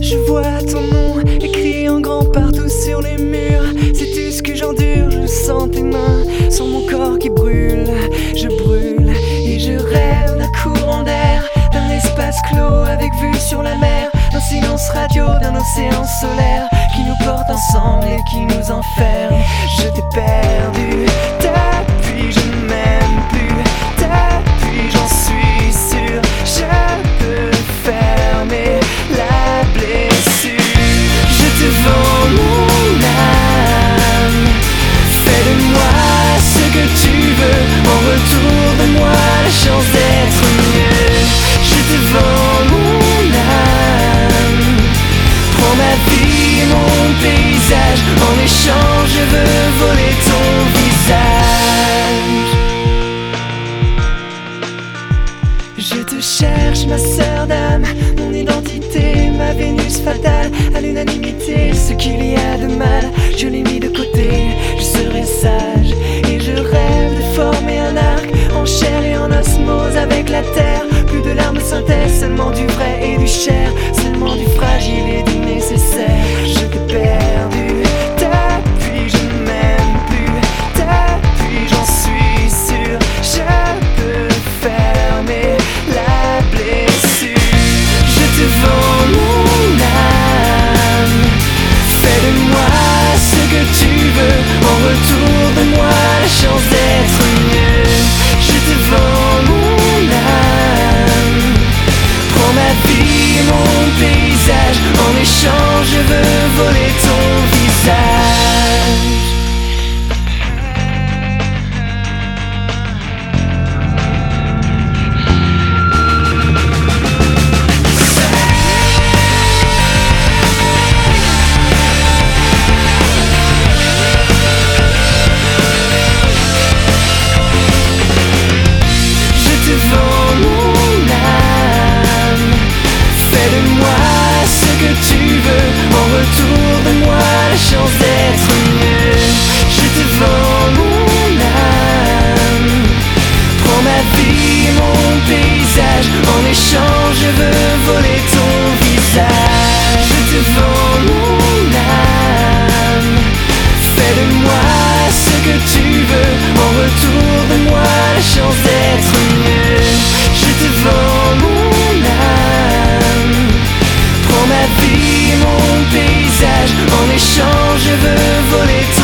Je vois ton nom écrit en grand partout sur les murs. C'est tout ce que j'endure, je sens tes mains sur mon corps qui brûle. Je brûle et je rêve d'un courant d'air, d'un espace clos avec vue sur la mer, d'un silence radio, d'un océan solaire qui nous porte ensemble et qui nous enferme. Je t'ai perdu, depuis je ne m'aime plus, depuis j'en suis sûr. Je peux fermer la blessure. Je te vends mon âme, fais de moi ce que tu veux, en retour de moi la chance d'être mieux. Je te vends mon âme, prends ma vie, mon paysage, en échange je veux voler ton visage. Je te cherche ma sœur d'âme, mon identité, ma Vénus fatale. À l'unanimité, ce qu'il y a de mal, je l'ai mis de côté, je serai sage. Et je rêve de former un arc en chair et en osmose avec la terre. Plus de larmes synthèse, seulement du vrai et du cher, seulement du fragile et du nécessaire. Je t'ai perdu, depuis je ne m'aime plus, depuis j'en suis sûr. Je peux fermer la blessure. Je te vends mon âme, fais de moi ce que tu veux, en retour de moi la chance d'être mieux. Je te vends mon âme, prends ma vie, mon paysage, en échange je veux voler ton visage. Autour de moi la chance d'être mieux. Je te vends mon âme, prends ma vie, mon paysage, en échange je veux voler ton visage. Je te vends mon âme, fais de moi ce que tu veux, en retour de moi la chance d'être mieux. Je te vends mon âme, prends ma vie, mon paysage, en échange je veux voler